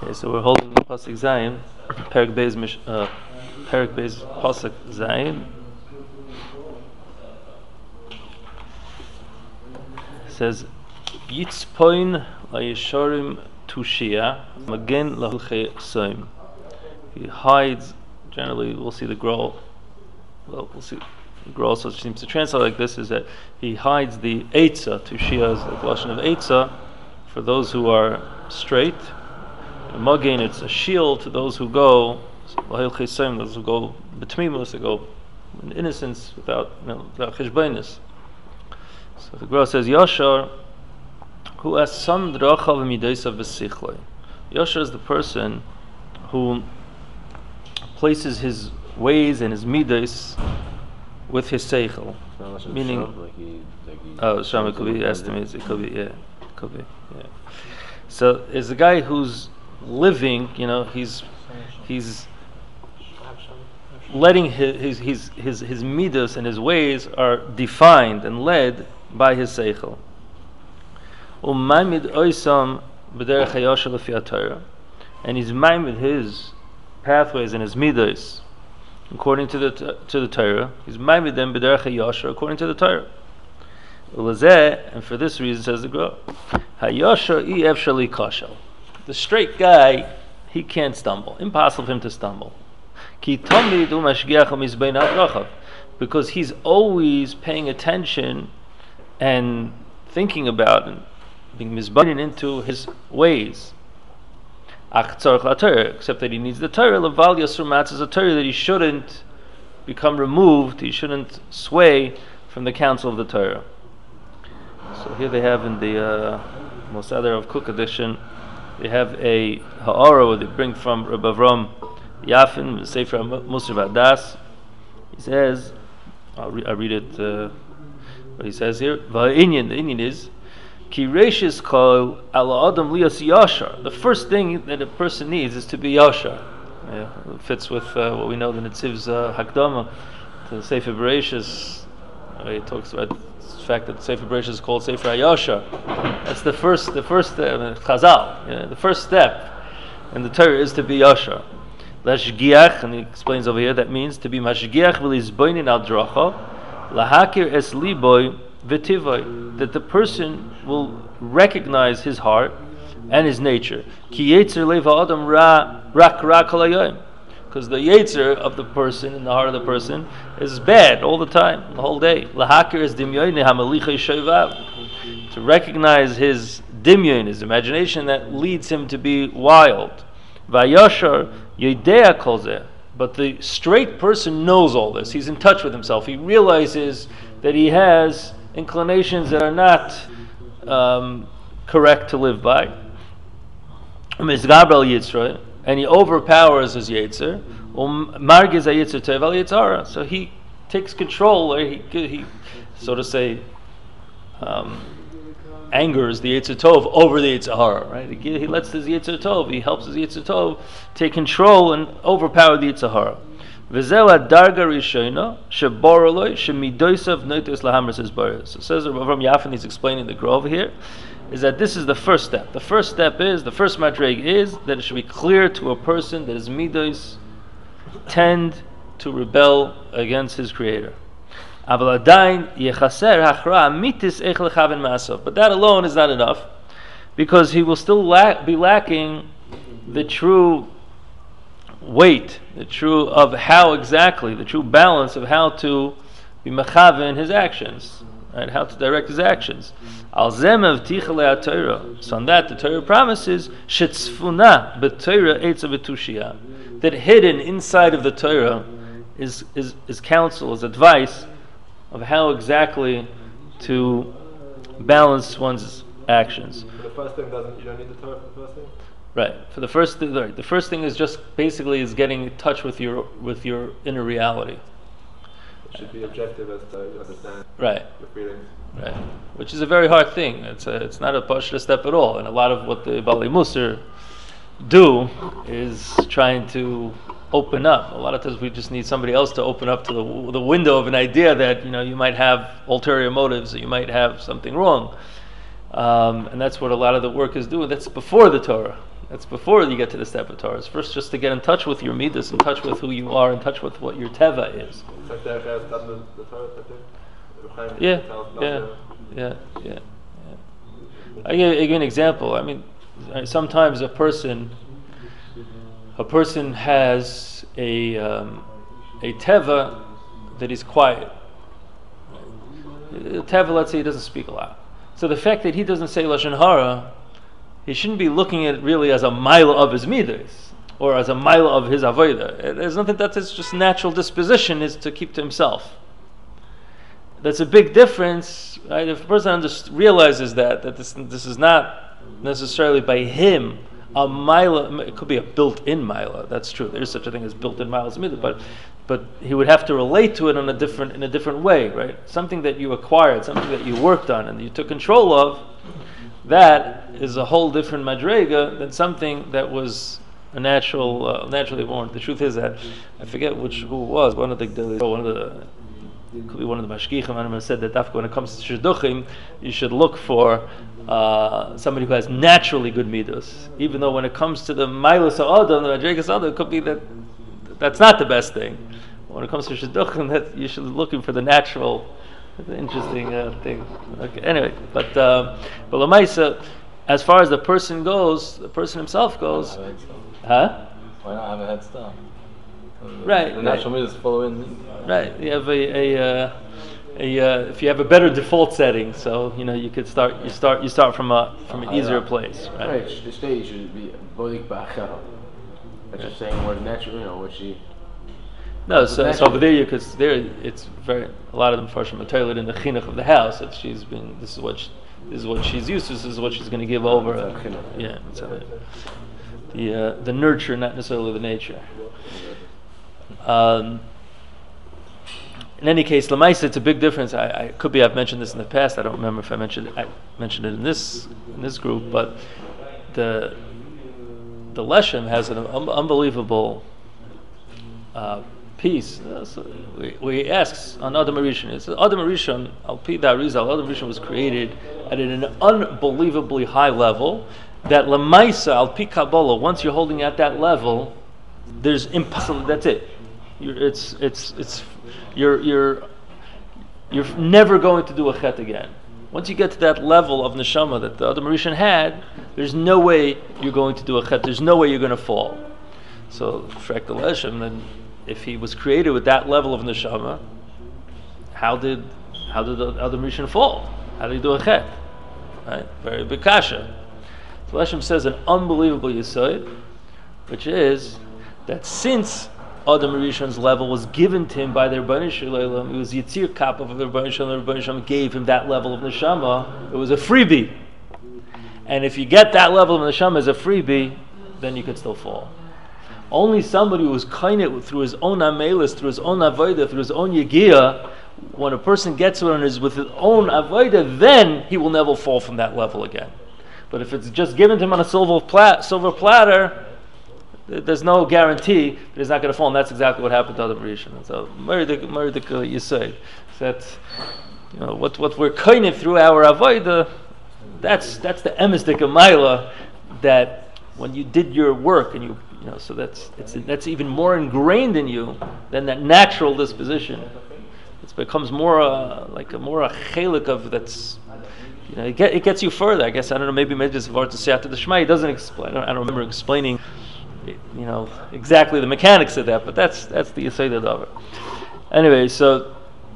Okay, so we're holding the pasuk Zayin, Perek Beis pasuk Zayin. It says Yitzpoin la'yeshorim tushia magen lahulchei soim. He hides. Generally, we'll see the Gra. Well, we'll see. The Gra also seems to translate like this: is that he hides the eitzah. Tushia is the lashon of eitzah for those who are straight. Magen, it's a shield to those who go those who go betmimus, they go in innocence without cheshbonus. So the Gra says Yashar, who has some drachav midaysav v'sichloi. Yashar is the person who places his ways and his midas with his seichel, meaning Sham, it could be estimates, it could be yeah. So it's a guy who's living, he's letting his midas and his ways are defined and led by his seichel. And he's maimed his pathways and his midas according to the Torah. He's maimed them b'derech hayashar according to the Torah. And for this reason, says the Gra, hayashar efshali kashel. The straight guy, he can't stumble. Impossible for him to stumble. Because he's always paying attention and thinking about and being mizbanin into his ways. Except that he needs the Torah. Laval Yasur Matz is a Torah that he shouldn't become removed, he shouldn't sway from the counsel of the Torah. So here they have in the Mosader of Cook edition, they have a ha'ara where they bring from Rabbi Avram Yafin, Sefer Musar Vadas. He says, I'll read it, what he says here. The Inyan is, Ki reishis kol ala adam liyas yashar. The first thing that a person needs is to be yashar. Yeah, it fits with what we know, the Netziv's Hakdama to the Sefer Bereshis. He talks about the fact that Sefer Bereshis is called Sefer HaYashar. That's the first Chazal. The first step in the Torah is to be Yashar. Lashgiach, and he explains over here, that means to be Mashgiach v'lizboinin al dracha, lahakir es liboy v'tivoy, that the person will recognize his heart and his nature. Ki yetzer leva adam rak kol hayom. Because the yetzer of the person, in the heart of the person, is bad all the time, the whole day. Lahakir is dimyoine hamalicha shovav. To recognize his dimyon, his imagination that leads him to be wild. Vayashar yedea kol zeh. But the straight person knows all this. He's in touch with himself. He realizes that he has inclinations that are not correct to live by. And he overpowers his yetzer. So he takes control, or he so to say, angers the Yetzer Tov over the Yetzer Hara, right? He lets his Yetzer Tov, he helps his Yetzer Tov take control and overpower the Yetzer Hara. So says Rabbi Yafin, he's explaining the Gra over here, is that this is the first step. The first madreg is that it should be clear to a person that his midos tend to rebel against his Creator. But that alone is not enough, because he will still be lacking the true weight, the true balance of how to be mechaven in his actions, right? How to direct his actions. So on that the Torah promises that hidden inside of the Torah is counsel, is advice of how exactly to balance one's actions. For the first thing, you don't need the Torah for the first thing? Right. For the first thing, the first thing is just basically is getting in touch with your inner reality. It should be objective as to understand your feelings. Right. Which is a very hard thing. It's not a pashut step at all. And a lot of what the Balei Musar do is trying to open up. A lot of times we just need somebody else to open up to the window of an idea that you might have ulterior motives, or you might have something wrong. And that's what a lot of the work is doing. That's before the Torah. That's before you get to the step of Torah. It's first just to get in touch with your midas, in touch with who you are, in touch with what your teva is. It's like the Torah, I think. Yeah. I give an example. I mean, sometimes a person has a teva that is quiet. A teva, let's say, he doesn't speak a lot. So the fact that he doesn't say lashon hara, he shouldn't be looking at it really as a mila of his midas or as a mila of his avodah. There's nothing, that's his just natural disposition is to keep to himself. That's a big difference, right? If a person realizes that this is not necessarily by him a mila, it could be a built-in mila. That's true. There's such a thing as built-in milas, but he would have to relate to it in a different way, right? Something that you acquired, something that you worked on and you took control of. That is a whole different madrega than something that was a naturally born. The truth is that I forget who it was. One of the could be one of the mashgichim said that after when it comes to shidduchim, you should look for somebody who has naturally good midos. Even though when it comes to the milos ha'adam, the madregas ha'adam, it could be that's not the best thing. When it comes to shidduchim, that you should be looking for the natural. It's an interesting thing. Okay. Anyway, but Lamaisa, as far as the person goes, the person himself goes, huh? Why not have a head start? Right. The natural midas follow in. Right. You have if you have a better default setting, so you could start. You start from an easier place. Right. The stage should be bodik ba'achara. That's just saying what natural, what she. No, so over there it's very a lot of them first from the toilet in the chinuch of the house that she's been. This is what she's used to. This is what she's going to give over. So the nurture, not necessarily the nature. In any case, Lamaisa, it's a big difference. I've mentioned this in the past. I don't remember if I mentioned it in this group, but the Leshem has an unbelievable piece. We asks on Adam Rishon. It's Adam Rishon. Al Pi Arizal, Adam Rishon was created at an unbelievably high level. That Lamaisa Al Pi Kabbalah. Once you're holding at that level, there's impossible. That's it. You're never going to do a chet again. Once you get to that level of neshama that the Adam Rishon had, there's no way you're going to do a chet. There's no way you're going to fall. So, Shrek the Leshem, then if he was created with that level of neshama, how did the Adam Rishon fall? How did he do a chet? Right? Very big kasha. So Leshem says an unbelievable yesod, which is that since Adam Rishon's level was given to him by the Rebbeinu Shalom, it was Yitzir Kap of the Rebbeinu Shalom. The Rebbeinu Shalom gave him that level of neshama. It was a freebie. And if you get that level of neshama as a freebie, then you could still fall. Only somebody who was kainit through his own amelis, through his own avodah, through his own yegiah, when a person gets to it and is with his own avodah, then he will never fall from that level again. But if it's just given to him on a silver platter, there's no guarantee that he's not going to fall, and that's exactly what happened to Adam Rishon. So, Meridik you say that what we're kainit through our avodah, that's the emes de gemaila, that when you did your work and so that's even more ingrained in you than that natural disposition. It becomes more like a chelik of that's. It gets you further. I guess I don't know. Maybe it's hard to say after the Shema. He doesn't explain. I don't remember explaining. Exactly the mechanics of that, but that's the Yesod of it. Anyway, so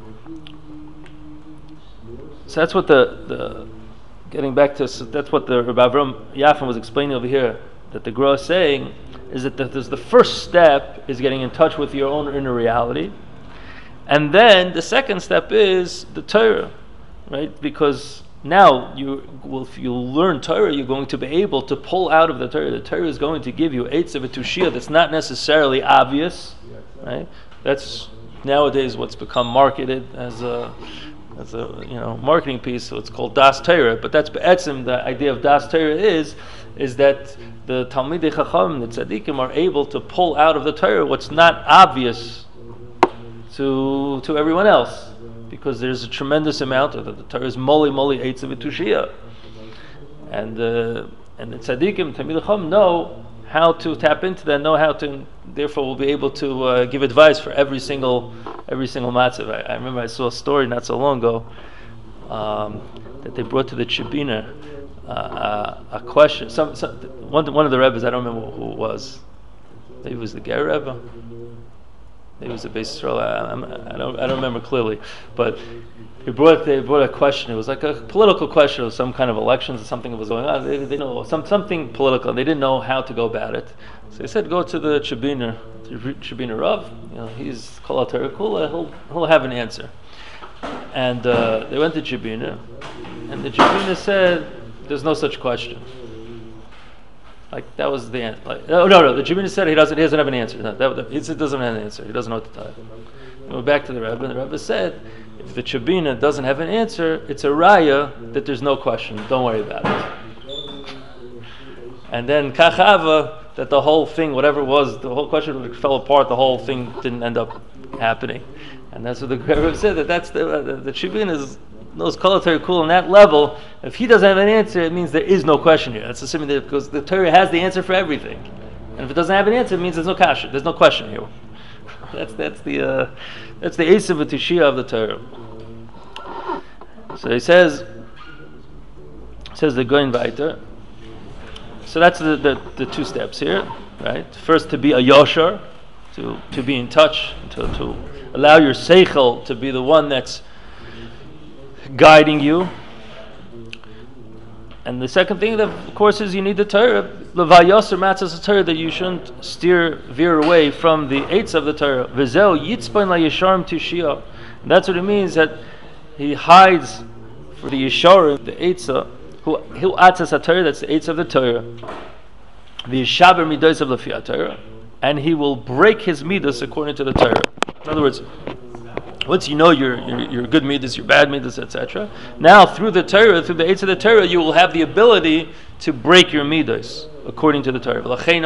that's what the getting back to. So that's what the Rabbi Avram Yafin was explaining over here. That the Gra is saying is that there's the first step is getting in touch with your own inner reality, and then the second step is the Torah, right? Because now if you learn Torah, you're going to be able to pull out of the Torah. The Torah is going to give you eitz of a tushia that's not necessarily obvious, right? That's nowadays what's become marketed as a marketing piece. So it's called Das Torah. But that's be'etzim, the idea of Das Torah is that the Talmidei Chacham, the Tzaddikim, are able to pull out of the Torah what's not obvious to everyone else. Because there's a tremendous amount of it. The Torah is moli eitz v'tushia, and And the tzaddikim, Talmidei Chacham, know how to tap into that, know how to, therefore will be able to give advice for every single matzav. I remember I saw a story not so long ago that they brought to the Chibina a question. One of the Rebbes, I don't remember who it was. Maybe it was the Ger Rebbe. Maybe it was the Beis Yisrael. I don't remember clearly, but they brought a question. It was like a political question of some kind of elections or something that was going on. They know something political, and they didn't know how to go about it. So they said, go to the Chibiner Rav. He's Kol HaTorah Kula. He'll have an answer. And they went to Chibiner, and the Chibiner said, "There's no such question." Like that was the answer. Like, no. The Chibiner said he doesn't have an answer. He doesn't have an answer. He doesn't know what to tell. We went back to the Rebbe, and the Rebbe said, if the Chibiner doesn't have an answer, it's a raya that there's no question. Don't worry about it. And then Kachava, that the whole thing, whatever it was, the whole question fell apart. The whole thing didn't end up happening. And that's what the Rebbe said. That's the Chibiner knows Kol HaTorah Kula on that level. If he doesn't have an answer, it means there is no question here. That's assuming that because the Torah has the answer for everything. And if it doesn't have an answer, it means there's no kasha. There's no question here. That's the Esav V'Tushia of the Torah. So he says the Goin Weiter. So that's the two steps here, right? First, to be a Yosher, to be in touch, to allow your Seichel to be the one that's guiding you. And the second thing, of course, is you need the Torah. L'vayoser matzas Torah, that you shouldn't veer away from the eitz of the Torah. V'zeu yitzpain la'yesharim tushia. That's what it means, that he hides for the yesharim, the eitza, who atzas Torah, that's the eitz of the Torah. The yeshaber midos of the Torah, and he will break his midas according to the Torah. In other words, once you know your good midas, your bad midas, etc. Now through the Torah, through the eitz of the Torah, you will have the ability to break your midas according to the Torah.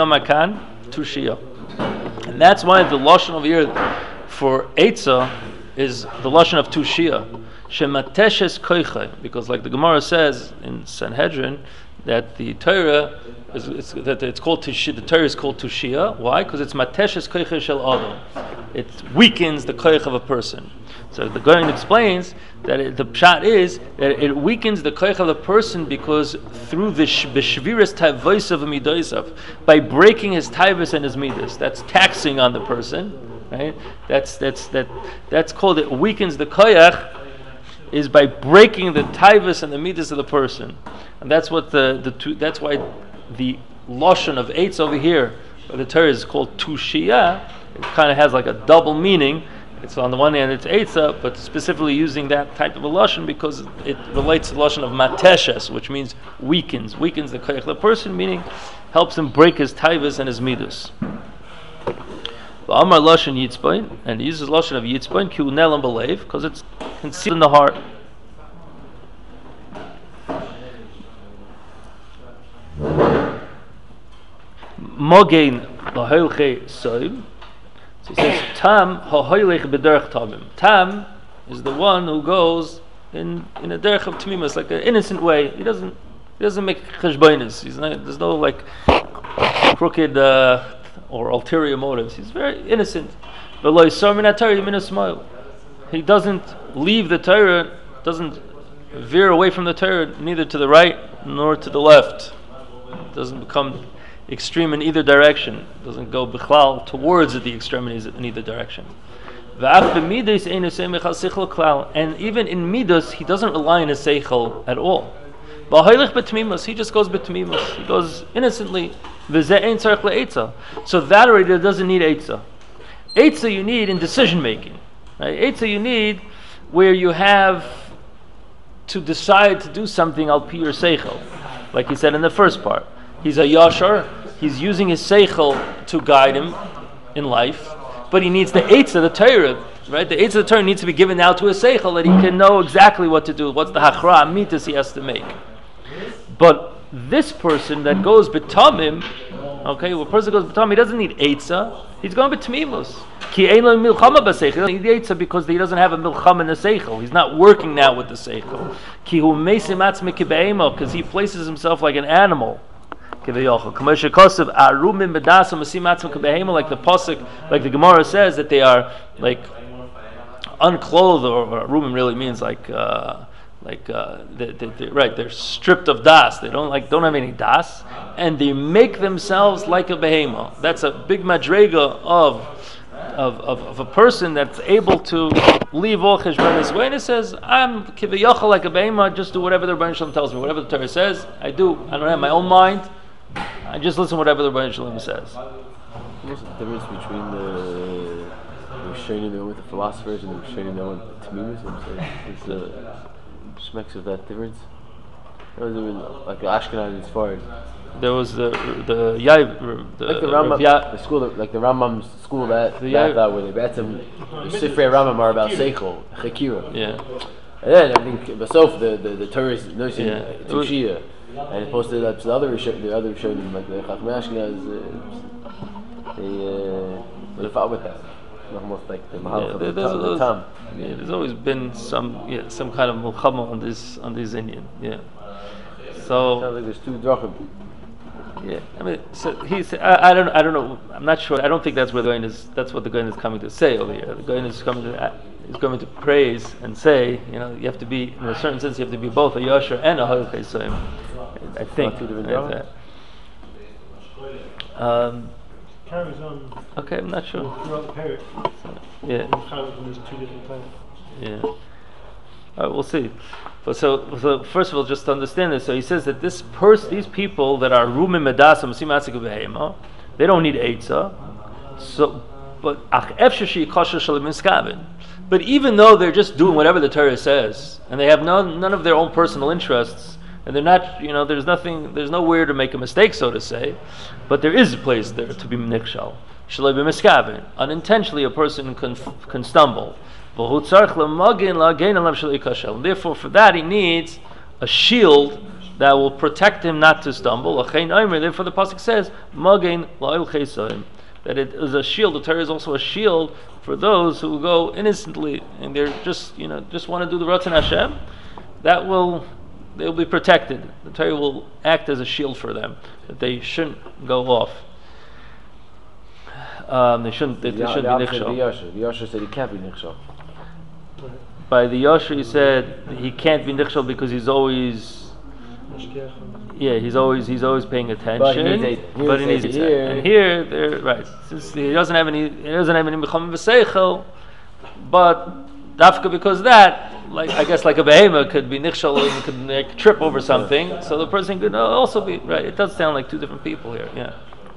And that's why the lashon over here for eitza is the lashon of tushia, shemateshes koichai, because like the Gemara says in Sanhedrin that the Torah it's called tushia. The Torah is called tushia. Why? Because it's mateshes koichai shel adam. It weakens the koich of a person. So the Goyen explains that the pshat is that it weakens the koich of the person because through the b'shviras tavos of midosav, by breaking his taivos and his midas, that's taxing on the person, right? That's called, it weakens the koich is by breaking the taivos and the midas of the person, and that's what that's why the lashon of eitz over here, the Torah is called tushia. It kind of has like a double meaning. It's on the one hand it's eitza, but specifically using that type of a lashon because it relates to the lashon of mateshes, which means weakens the koyach of the person, meaning helps him break his taivas and his midas. Amar lashon yitzpain, and he uses lashon of yitzpain ki unelam belev, because it's concealed in the heart. Mogein laholche soim. So he says, Tam ha'hoylech b'derech tamim. Tam is the one who goes in a derech of tamimus, like an innocent way. He doesn't make cheshbonis. There's no like crooked or ulterior motives. He's very innocent. He doesn't leave the Torah, doesn't veer away from the Torah, neither to the right nor to the left. Doesn't become extreme in either direction. Doesn't go bichlal towards the extremities in either direction. And even in midas, he doesn't rely on his seichel at all. He just goes b'tmimus. He goes innocently. So that already doesn't need eitza. Eitza you need in decision making. Right? Eitza you need where you have to decide to do something al pi your seichel, like he said in the first part. He's a yashar. He's using his seichel to guide him in life, but he needs the eitz of the Torah, right? The eitz of the Torah needs to be given now to his seichel that he can know exactly what to do. What's the hachra mitas he has to make? But this person that goes b'tamim, okay, when a person goes b'tamim, he doesn't need eitza. He's going b'tmimus. Ki ein lo milchama b'seichel. He doesn't need eitza because he doesn't have a milchama in the seichel. He's not working now with the seichel. Ki hu meisim atzmi kibe'emo, because he places himself like an animal. Kivayachal. Kamosha Kosev Arumim Bedasam Asimatzim Kabehema, like the pasuk, like the Gemara says that they are like unclothed, or Arumim really means they're stripped of das. They don't have any das, and they make themselves like a behema. That's a big madrega of a person that's able to leave all cheshbon his way, and it says, I'm kivayachal like a behema, just do whatever the Rebbeinu Shalom tells me, whatever the Torah says, I do. I don't have my own mind. I just listen to whatever the Rebbeinu Shalom says. What's the difference between the Rishonim that went with the philosophers and the Rishonim that went with the Tamimis? What's the schmecks of that difference? Or is it like the Ashkenaz as far as there was the like the Rambam, the school, like the Rambam's school that where they bet them. The Sifrei Rambam are about Seichel, Chekira. Yeah. And then I think Basof the Torah is noticing Tushia, and it posted up to the other Rishonim, like the Chachmei Ashkenaz. They fought with that. Almost like the Mahal of the Tam. Yeah, there's always been some kind of mulchama on this Indian. Yeah. So sounds like there's two drachim. Yeah, I mean, so he's. I don't know. I'm not sure. I don't think that's where the Goyen is. That's what the Goyen is coming to say over here. The Goyen is coming to praise and say, you have to be, in a certain sense, you have to be both a yasher and a Hayil Chesayim. I think. Carries on. Okay, I'm not sure. Throughout the period. Yeah. There's two different plans. Yeah. All right, we'll see. So first of all, just to understand this, so he says that these people that are rumim medasam simatzik behema, they don't need eitzah. So, but but even though they're just doing whatever the Torah says, and they have none of their own personal interests, and they're not, there's nowhere to make a mistake, so to say, but there is a place there to be nikshal. Shalei b'miskaven. Unintentionally, a person can stumble. And therefore, for that, he needs a shield that will protect him not to stumble. Therefore, the pasuk says, that it is a shield. The Torah is also a shield for those who go innocently and they're just want to do the Ratzon Hashem. They'll be protected. The Torah will act as a shield for them, that they shouldn't go off. They shouldn't be nichshal. The Yasher said he can't be nichshal. By the Yasher, he said he can't be nichshal because he's always paying attention. But he needs it. And here, they're right. Since he doesn't have any mechamim v'seichel, but dafka because that, like I guess like a behema could be nichshal and could trip over something, so the person could also be right. It does sound like two different people here. Yeah.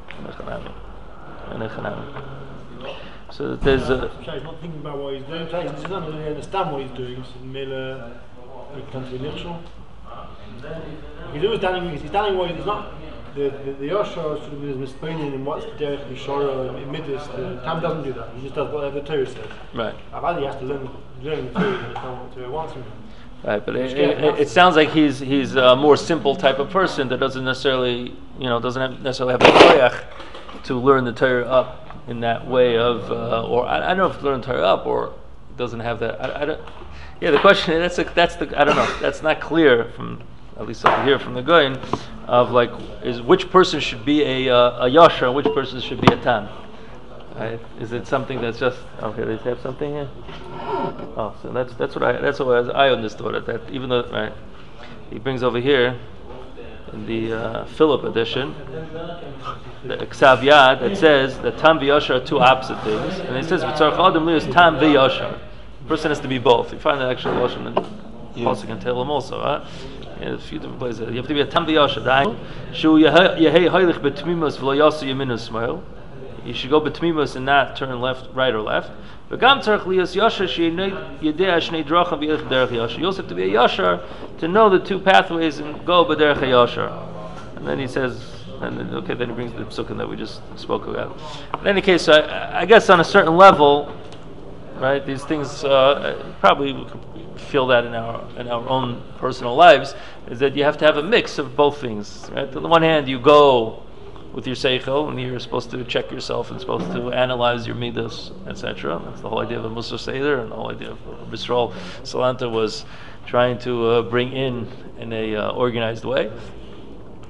So there's a. He's not thinking about what he's doing. He doesn't really understand what he's doing. So Mela, he comes to be nichshal. He's always standing what he's not. The Yosha sort of is misplaining in what's the derech Yishora in Midas. The Tam doesn't do that. He just does whatever the Torah says. Right. Avadi has to learn the Torah and understand what the Torah wants from him. Right, but it sounds like he's a more simple type of person that doesn't necessarily necessarily have the koyach to learn the Torah up in that way of, or I don't know if learn Torah up or doesn't have that. I don't. Yeah, the question I don't know. That's not clear from at least over here from the Goyen of is which person should be a yasher and which person should be a tam. Right? Is it something that's just okay? They have something here. Oh, so that's what I understood it. That even though he brings over here in the Philip edition, the Ksav Yad that says that tam v'yasher are two opposite things, and it says v'tzarech adam li is tam v'yasher. The person has to be both. You find that actual lashon in Pasuk and Tehillim also. In a few different places, you have to be a tam v'yasher. Shu yehei hoilich betmimus v'lo yasu yaminu smail. You should go betmimus and not turn right or left. V'gam tzarech liyas yasher she'nei yedei shnei drachim v'yelech b'derech yasher. You also have to be a yasher to know the two pathways and go b'derech yasher. And then he says, then he brings the psukim that we just spoke about. In any case, I guess on a certain level, right, these things probably we could feel that in our own personal lives, is that you have to have a mix of both things. Right? On the one hand, you go with your seichel, and you're supposed to check yourself and supposed to analyze your midas, etc. That's the whole idea of a Musar Seder, and the whole idea of Bisrol Salanta was trying to bring in a organized way.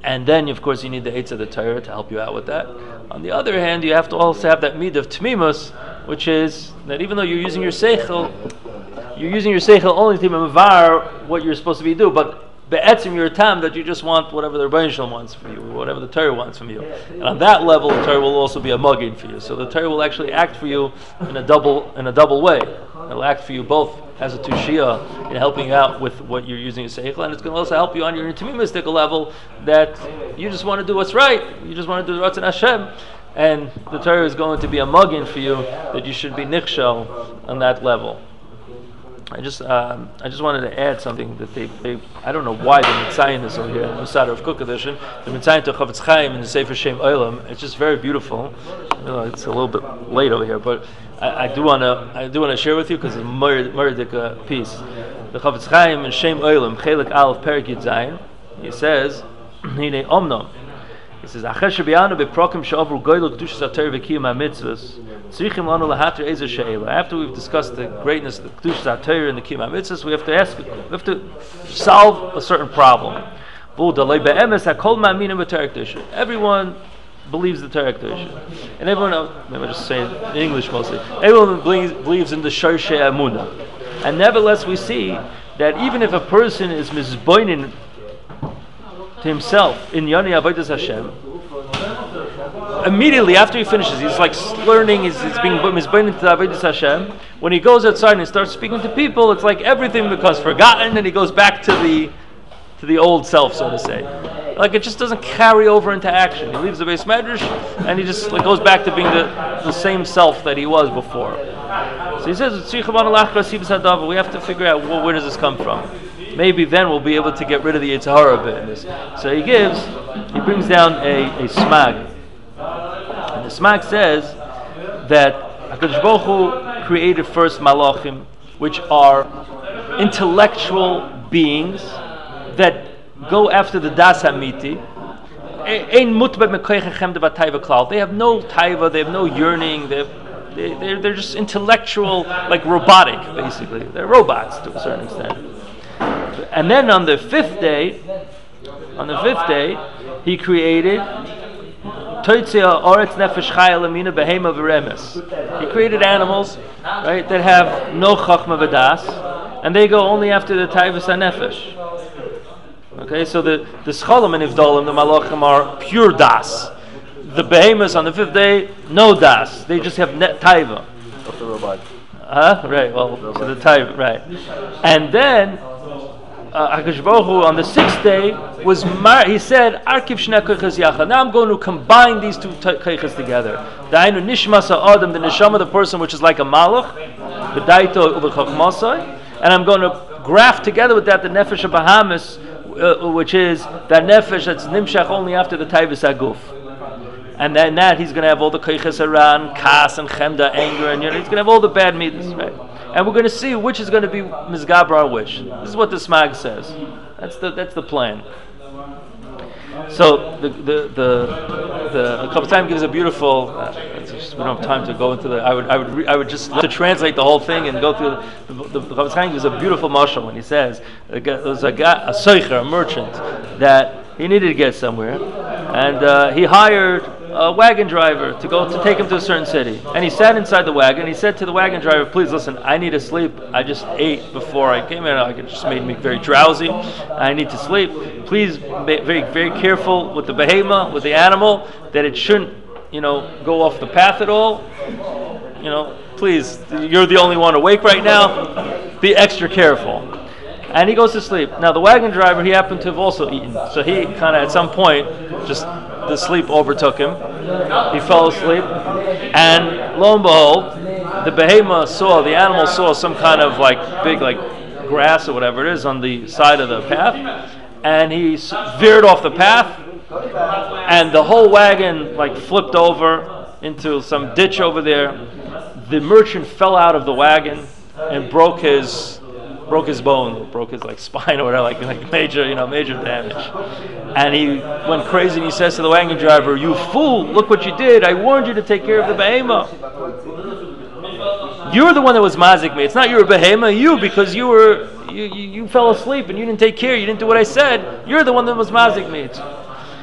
And then, of course, you need the Eitz of the Torah to help you out with that. On the other hand, you have to also have that mid of Tmimus, which is that even though you're using your Seichel only to mavar what you're supposed to be doing, but be'etzim your tam that you just want whatever the Rebbeinu Shalom wants from you, or whatever the Torah wants from you. And on that level, the Torah will also be a mugging for you. So the Torah will actually act for you in a double way. It'll act for you both as a tushia in helping you out with what you're using as seichel, and it's going to also help you on your intimistical level that you just want to do what's right. You just want to do the Ratzon Hashem, and the Torah is going to be a mugging for you that you should be nichshel on that level. I just wanted to add something that they I don't know why the Mitzayin is over here in the Musar of Kuk Edition. The Mitzayin to Chavetz Chaim in the Sefer Shem Olam. It's just very beautiful. It's a little bit late over here, but I do want to share with you because it's a murdik piece. The Chavetz Chaim in Shem Olam Chelik Aleph Perik Yud Zayin. He says, Hine Omnom. He says, after we've discussed the greatness of the Kedushas HaTorah and the Kiyum HaMitzvos, we have to solve a certain problem. Everyone believes the Torah Kedusha. And everyone else, maybe I'll just say it in English mostly, everyone believes in the Shorshe Emunah. And nevertheless we see that even if a person is mizboinin to himself in Yoni Avodas Hashem, immediately after he finishes, he's like learning, he's being mizboinin to Avodas Hashem. When he goes outside and starts speaking to people, it's like everything becomes forgotten and he goes back to the old self, so to say. Like it just doesn't carry over into action. He leaves the Beis Medrash and he just goes back to being the same self that he was before. So he says, we have to figure out where does this come from. Maybe then we'll be able to get rid of the Yetzer Hara a bit in this. So he brings down a smag. And the smag says that HaKadosh Baruch Hu created first malachim, which are intellectual beings that go after the das hamiti. They have no taiva, they have no yearning, they're just intellectual, like robotic, basically. They're robots to a certain extent. And then on the fifth day, he created he created animals, right, that have no chachma v'das, and they go only after the taivas hanefesh. Okay, so the scholim and ivdolim, the malachim, are pure das. The behemoths on the fifth day, no das. They just have taiva. Of the robot. Right. Well, so the taiva, right. And then HaKadosh Baruch Hu on the sixth day he said, "Arkiv shnei koiches yachad." Now I'm going to combine these two koiches together. Da'inu nishmas ha'adam, the neshama of the person, which is like a malach, v'daito u'v'chachmasai, and I'm going to graft together with that the nefesh of Bahamas, which is that nefesh that's nimshach only after the taivas aguf. And then that he's going to have all the koiches haran, kas and chemda, anger, and he's going to have all the bad midas, right? And we're going to see which is going to be mizgaber on which. This is what the smag says. That's the plan. So the Chavetz Chaim gives a beautiful. We don't have time to go into the. I would just to translate the whole thing and go through the Chavetz Chaim gives a beautiful mashal when he says there was a soicher, a merchant, that he needed to get somewhere, and he hired a wagon driver to take him to a certain city. And he sat inside the wagon. He said to the wagon driver, "Please listen, I need to sleep. I just ate before I came in. It just made me very drowsy. I need to sleep. Please be very, very careful with the behema, with the animal, that it shouldn't, go off the path at all. Please, you're the only one awake right now. Be extra careful." And he goes to sleep. Now the wagon driver, he happened to have also eaten. So he kind of at some point, just the sleep overtook him. He fell asleep. And lo and behold, the animal saw some kind of big grass or whatever it is on the side of the path. And he veered off the path. And the whole wagon flipped over into some ditch over there. The merchant fell out of the wagon and broke his bone, broke his spine or whatever, major damage. And he went crazy and he says to the wagon driver, "You fool, look what you did. I warned you to take care of the behema. You're the one that was mazik me. It's not your behema, because you fell asleep and you didn't take care, you didn't do what I said. You're the one that was mazik me."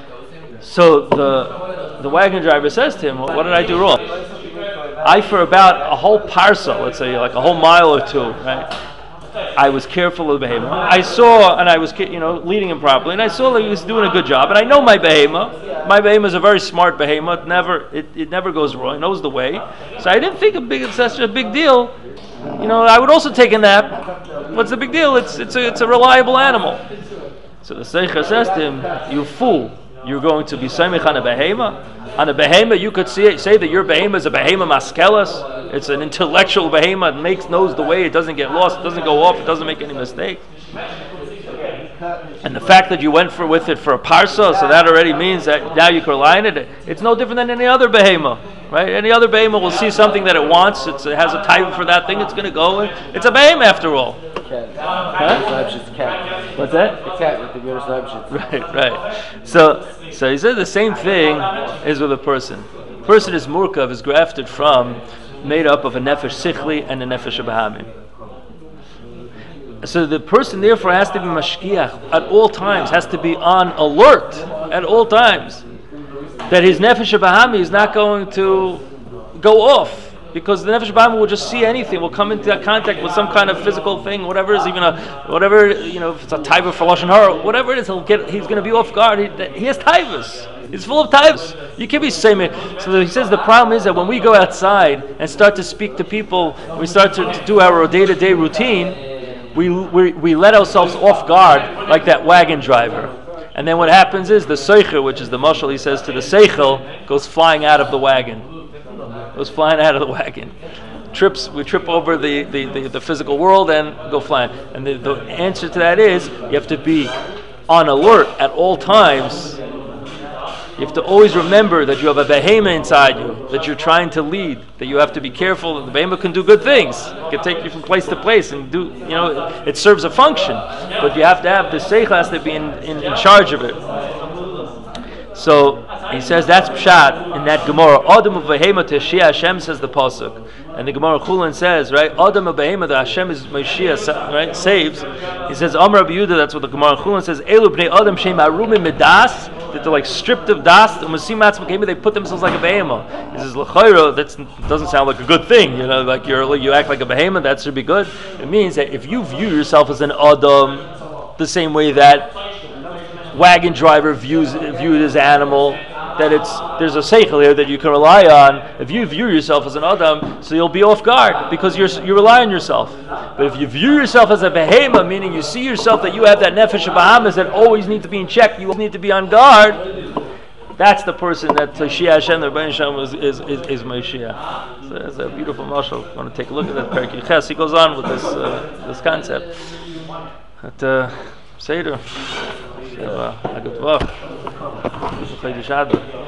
So the wagon driver says to him, "What did I do wrong? I, for about a whole parcel, let's say like a whole mile or two, right? I was careful of the behemoth. I saw, and I was, leading him properly, and I saw that he was doing a good job. And I know my behemoth. My behemoth is a very smart behemoth. It never goes wrong. It knows the way. So I didn't think it's such a big deal. I would also take a nap. What's the big deal? It's a reliable animal." So the Seicha says to him, "You fool! You're going to be samech on a behemoth. On a behemoth, you could say that your behemoth is a behemoth maskelas. It's an intellectual behemoth. Knows the way. It doesn't get lost. It doesn't go off. It doesn't make any mistake. And the fact that you went with it for a parsa, so that already means that now you can rely on it. It's no different than any other behemoth, right? Any other behemoth will see something that it wants. It has a type for that thing. It's going to go. It's a behemoth after all." Cat. Huh? Cat. What's that? The cat with the Gersh Leibshitz. Right. So he said the same thing is with a person. A person is murkav, is grafted from, made up of a nefesh sichli and a nefesh abahamim. So the person therefore has to be mashkiach at all times, has to be on alert at all times, that his nefesh abahamim is not going to go off. Because the nefesh b'hama will just see anything, will come into contact with some kind of physical thing, whatever is even if it's a taiva for lashon hara, whatever it is, he's going to be off guard. He has taivas. He's full of taivas. You can't be saying it. So he says the problem is that when we go outside and start to speak to people, we start to do our day-to-day routine, we let ourselves off guard like that wagon driver. And then what happens is the seichel, which is the mashal, he says to the seichel, goes flying out of the wagon. Goes flying out of the wagon. We trip over the physical world and go flying. And the answer to that is you have to be on alert at all times. You have to always remember that you have a behemoth inside you, that you're trying to lead, that you have to be careful that the behemoth can do good things. It can take you from place to place and do, it serves a function. But you have to have the seichel has to be in charge of it. So he says that's pshat in that Gemara. Adam of Behema Teshia Hashem, says the pasuk, and the Gemara Chulin says, right, Adam of Behema, that Hashem is Moshiach, right, saves. He says Amar Rabbi Yehuda, that's what the Gemara Chulin says. Elu bnei Adam shem arumim midas, that they're like stripped of das. They put themselves like a behema. He says l'chayro, that doesn't sound like a good thing. Like you act like a behema, that should be good. It means that if you view yourself as an Adam, the same way that wagon driver viewed his animal, that there's a seichel here that you can rely on. If you view yourself as an Adam, so you'll be off guard because you rely on yourself. But if you view yourself as a behema, meaning you see yourself that you have that nefesh of Bahamas that always need to be in check, you always need to be on guard, that's the person that Teshia Hashem, the Rebbeinu Shalom, is Moshiach. So that's a beautiful mashal. I want to take a look at that Perek Yiches. He goes on with this concept. At Seder. A good work.